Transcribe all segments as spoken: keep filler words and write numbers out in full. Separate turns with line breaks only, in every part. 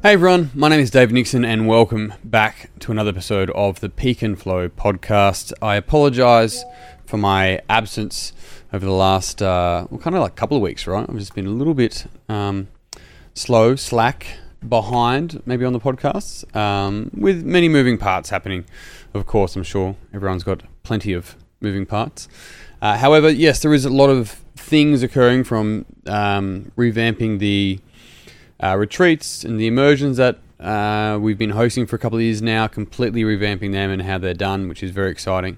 Hey everyone, my name is Dave Nixon and welcome back to another episode of the Peak and Flow podcast. I apologise for my absence over the last, uh, well, kind of like a couple of weeks, right? I've just been a little bit um, slow, slack, behind maybe on the podcasts, um, with many moving parts happening. Of course, I'm sure everyone's got plenty of moving parts. Uh, however, yes, there is a lot of things occurring from um, revamping the Uh, retreats and the immersions that uh, we've been hosting for a couple of years now, completely revamping them and how they're done, which is very exciting.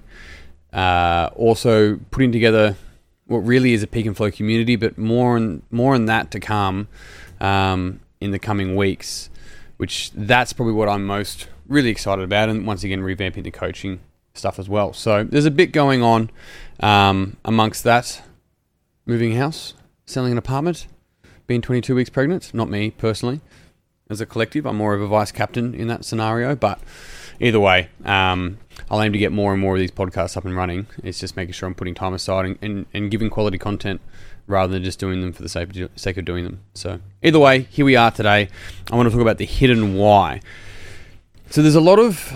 Uh, also putting together what really is a Peak and Flow community, but more on more on that to come um, in the coming weeks, which that's probably what I'm most really excited about. And once again, revamping the coaching stuff as well. So there's a bit going on um, amongst that. Moving house, selling an apartment, being twenty-two weeks pregnant. Not me personally. As a collective, I'm more of a vice captain in that scenario. But either way, um, I'll aim to get more and more of these podcasts up and running. It's just making sure I'm putting time aside and, and, and giving quality content rather than just doing them for the sake of, sake of doing them. So either way, here we are today. I want to talk about the hidden why. So there's a lot of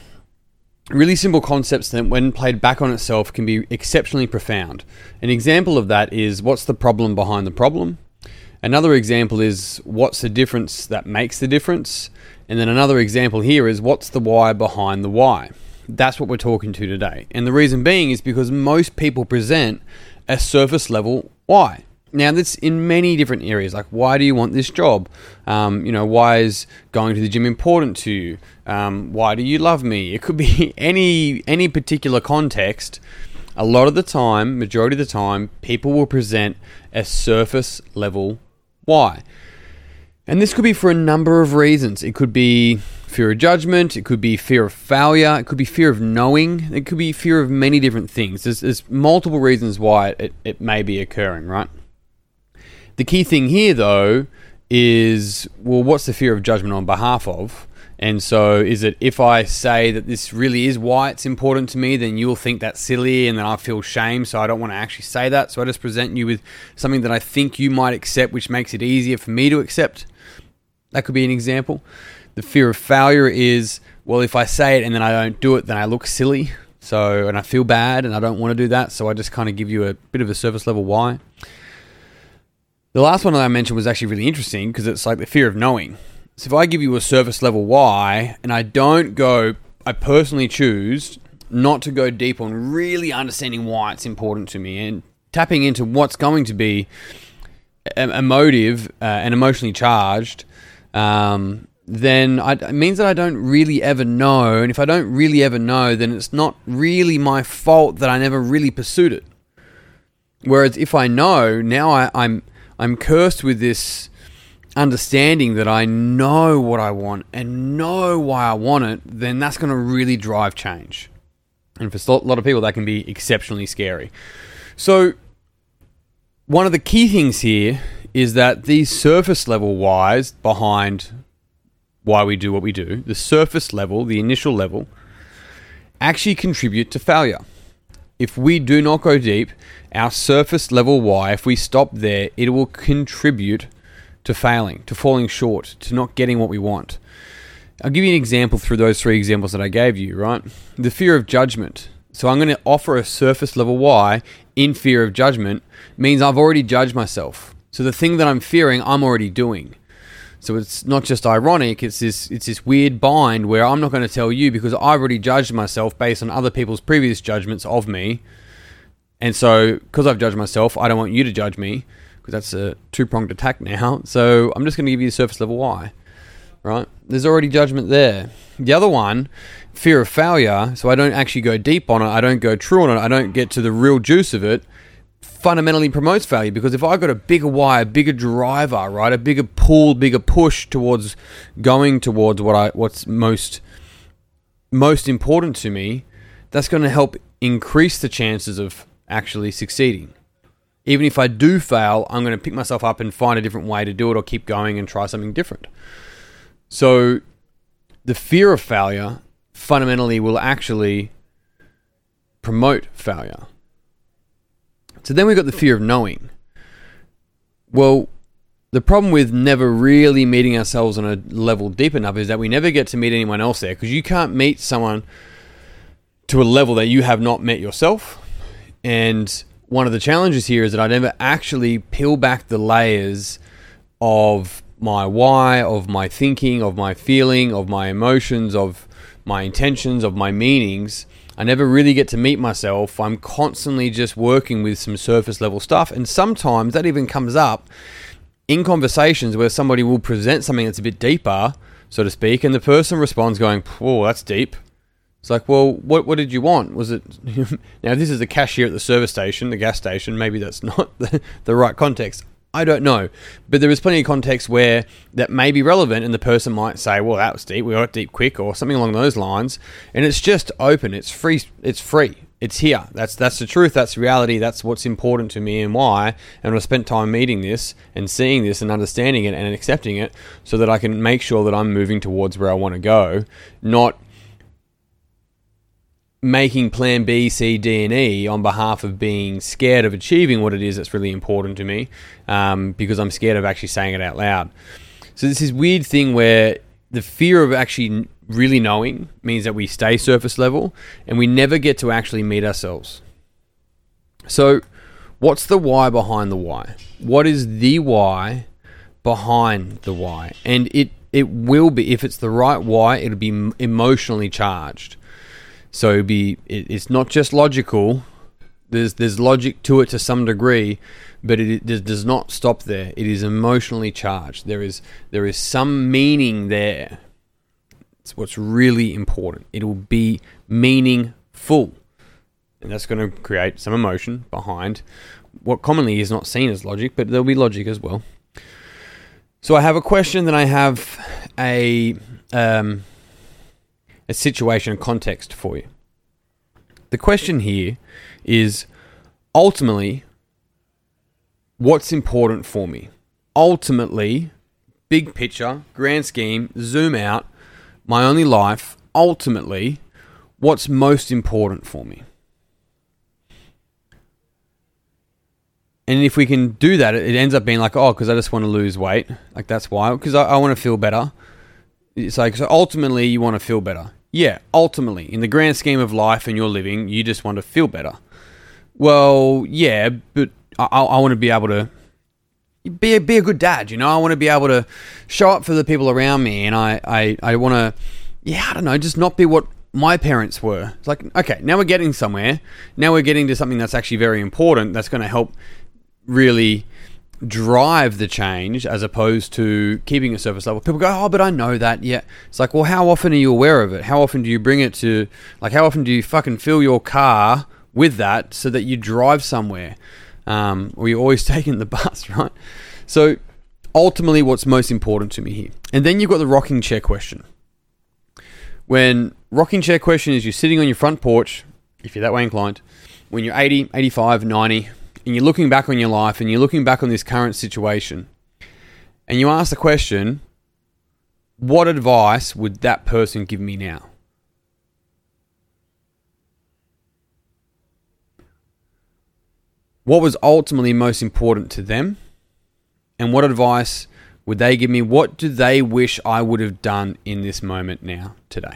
really simple concepts that when played back on itself can be exceptionally profound. An example of that is, what's the problem behind the problem? Another example is, what's the difference that makes the difference? And then another example here is, what's the why behind the why? That's what we're talking to today. And the reason being is because most people present a surface level why. Now, that's in many different areas. Like, why do you want this job? Um, you know, why is going to the gym important to you? Um, why do you love me? It could be any any particular context. A lot of the time, majority of the time, people will present a surface level why. And this could be for a number of reasons. It could be fear of judgment. It could be fear of failure. It could be fear of knowing. It could be fear of many different things. There's, there's multiple reasons why it, it may be occurring, right? The key thing here, though, is, well, what's the fear of judgment on behalf of? And so is it, if I say that this really is why it's important to me, then you'll think that's silly and then I'll feel shame, so I don't want to actually say that. So I just present you with something that I think you might accept, which makes it easier for me to accept. That could be an example. The fear of failure is, well, if I say it and then I don't do it, then I look silly. So, and I feel bad and I don't want to do that. So I just kind of give you a bit of a surface level why. The last one that I mentioned was actually really interesting because it's like the fear of knowing. So if I give you a surface level why and I don't go, I personally choose not to go deep on really understanding why it's important to me and tapping into what's going to be emotive uh, and emotionally charged, um, then I, it means that I don't really ever know. And if I don't really ever know, then it's not really my fault that I never really pursued it. Whereas if I know, now I, I'm I'm cursed with this understanding that I know what I want and know why I want it, then that's going to really drive change. And for a lot of people, that can be exceptionally scary. So one of the key things here is that these surface level whys behind why we do what we do, the surface level, the initial level, actually contribute to failure. If we do not go deep, our surface level why, if we stop there, it will contribute to failing, to falling short, to not getting what we want. I'll give you an example through those three examples that I gave you, right? The fear of judgment. So I'm going to offer a surface level why in fear of judgment means I've already judged myself. So the thing that I'm fearing, I'm already doing. So it's not just ironic, it's this it's this weird bind where I'm not going to tell you because I've already judged myself based on other people's previous judgments of me. And so because I've judged myself, I don't want you to judge me, because that's a two-pronged attack now. So I'm just going to give you a surface level why, right? There's already judgment there. The other one, fear of failure, so I don't actually go deep on it, I don't go true on it, I don't get to the real juice of it, fundamentally promotes failure. Because if I've got a bigger why, a bigger driver, right, a bigger pull, bigger push towards going towards what I what's most most important to me, that's going to help increase the chances of actually succeeding. Even if I do fail, I'm going to pick myself up and find a different way to do it or keep going and try something different. So the fear of failure fundamentally will actually promote failure. So then we've got the fear of knowing. Well, the problem with never really meeting ourselves on a level deep enough is that we never get to meet anyone else there, because you can't meet someone to a level that you have not met yourself. And one of the challenges here is that I never actually peel back the layers of my why, of my thinking, of my feeling, of my emotions, of my intentions, of my meanings. I never really get to meet myself. I'm constantly just working with some surface level stuff. And sometimes that even comes up in conversations where somebody will present something that's a bit deeper, so to speak, and the person responds going, "Oh, that's deep." It's like, well, what what did you want? Was it... Now, if this is the cashier at the service station, the gas station, maybe that's not the, the right context. I don't know. But there is plenty of context where that may be relevant, and the person might say, well, that was deep, we got it deep quick, or something along those lines. And it's just open. It's free. It's free. It's here. That's that's the truth. That's reality. That's what's important to me and why. And I've spent time meeting this and seeing this and understanding it and accepting it so that I can make sure that I'm moving towards where I want to go, not making plan B, C, D, and E on behalf of being scared of achieving what it is that's really important to me, um, because I'm scared of actually saying it out loud. So this is weird thing where the fear of actually really knowing means that we stay surface level and we never get to actually meet ourselves. So what's the why behind the why? What is the why behind the why? And it, it will be, if it's the right why, it'll be emotionally charged. So it'll be, it, it's not just logical. There's there's logic to it to some degree, but it, it does not stop there. It is emotionally charged. There is there is some meaning there. It's what's really important. It will be meaningful, and that's going to create some emotion behind what commonly is not seen as logic, but there'll be logic as well. So I have a question, then I have a um, a situation, a context for you. The question here is ultimately, what's important for me? Ultimately, big picture, grand scheme, zoom out, my only life, ultimately, what's most important for me? And if we can do that, it ends up being like, oh, because I just want to lose weight. Like, that's why. Because I, I want to feel better. It's like, so ultimately, you want to feel better. Yeah, ultimately, in the grand scheme of life and your living, you just want to feel better. Well, yeah, but I, I want to be able to be a, be a good dad, you know? I want to be able to show up for the people around me, and I, I, I want to, yeah, I don't know, just not be what my parents were. It's like, okay, now we're getting somewhere. Now we're getting to something that's actually very important, that's going to help really drive the change as opposed to keeping it surface level. People go, oh, but I know that. Yeah. It's like, well, how often are you aware of it? How often do you bring it to, like, how often do you fucking fill your car with that so that you drive somewhere? Um, or you're always taking the bus, right? So ultimately, what's most important to me here? And then you've got the rocking chair question. When rocking chair question is you're sitting on your front porch, if you're that way inclined, when you're eighty, eighty-five, ninety, and you're looking back on your life and you're looking back on this current situation, and you ask the question, what advice would that person give me now? What was ultimately most important to them? And what advice would they give me? What do they wish I would have done in this moment now, today?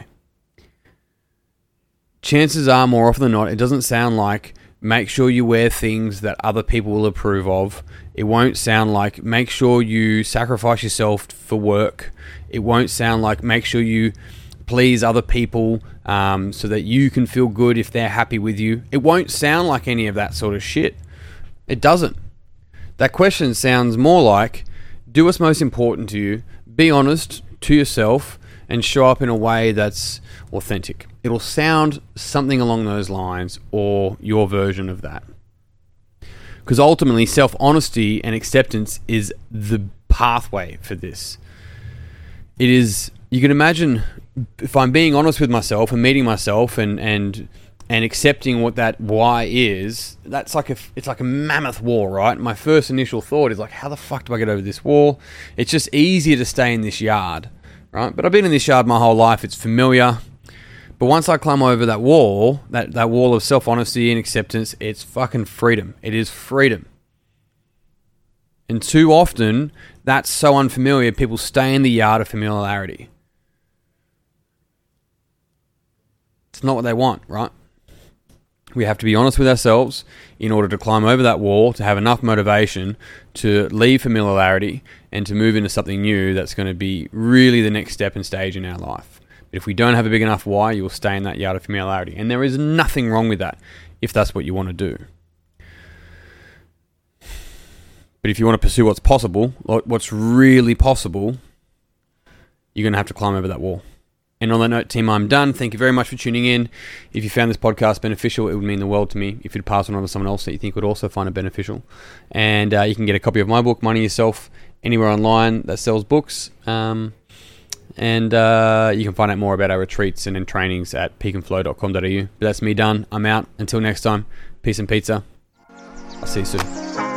Chances are, more often than not, it doesn't sound like make sure you wear things that other people will approve of. It won't sound like make sure you sacrifice yourself for work. It won't sound like make sure you please other people um, so that you can feel good if they're happy with you. It won't sound like any of that sort of shit. It doesn't. That question sounds more like do what's most important to you, be honest to yourself, and show up in a way that's authentic. It'll sound something along those lines or your version of that. Because ultimately, self-honesty and acceptance is the pathway for this. It is, you can imagine if I'm being honest with myself and meeting myself and and and accepting what that why is, that's like a, it's like a mammoth wall, right? My first initial thought is like, how the fuck do I get over this wall? It's just easier to stay in this yard, right? But I've been in this yard my whole life. It's familiar. But once I climb over that wall, that, that wall of self-honesty and acceptance, it's fucking freedom. It is freedom. And too often, that's so unfamiliar, people stay in the yard of familiarity. It's not what they want, right? We have to be honest with ourselves in order to climb over that wall, to have enough motivation to leave familiarity and to move into something new that's going to be really the next step and stage in our life. But if we don't have a big enough why, you will stay in that yard of familiarity. And there is nothing wrong with that if that's what you want to do. But if you want to pursue what's possible, what's really possible, you're going to have to climb over that wall. And on that note, team, I'm done. Thank you very much for tuning in. If you found this podcast beneficial, it would mean the world to me if you'd pass it on to someone else that you think would also find it beneficial. And uh, you can get a copy of my book, Money Yourself, anywhere online that sells books. Um, and uh, you can find out more about our retreats and, and trainings at peak and flow dot com dot a u. But that's me done. I'm out. Until next time, peace and pizza. I'll see you soon.